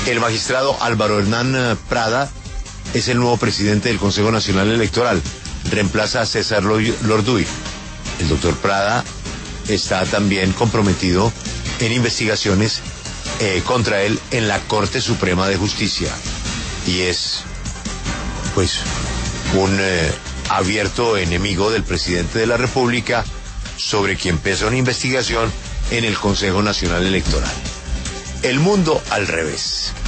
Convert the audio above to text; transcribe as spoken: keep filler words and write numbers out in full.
El magistrado Álvaro Hernán Prada es el nuevo presidente del Consejo Nacional Electoral. Reemplaza a César Lorduy. El doctor Prada está también comprometido en investigaciones eh, contra él en la Corte Suprema de Justicia. Y es, pues, un eh, abierto enemigo del presidente de la República, sobre quien pesa una investigación en el Consejo Nacional Electoral. El mundo al revés.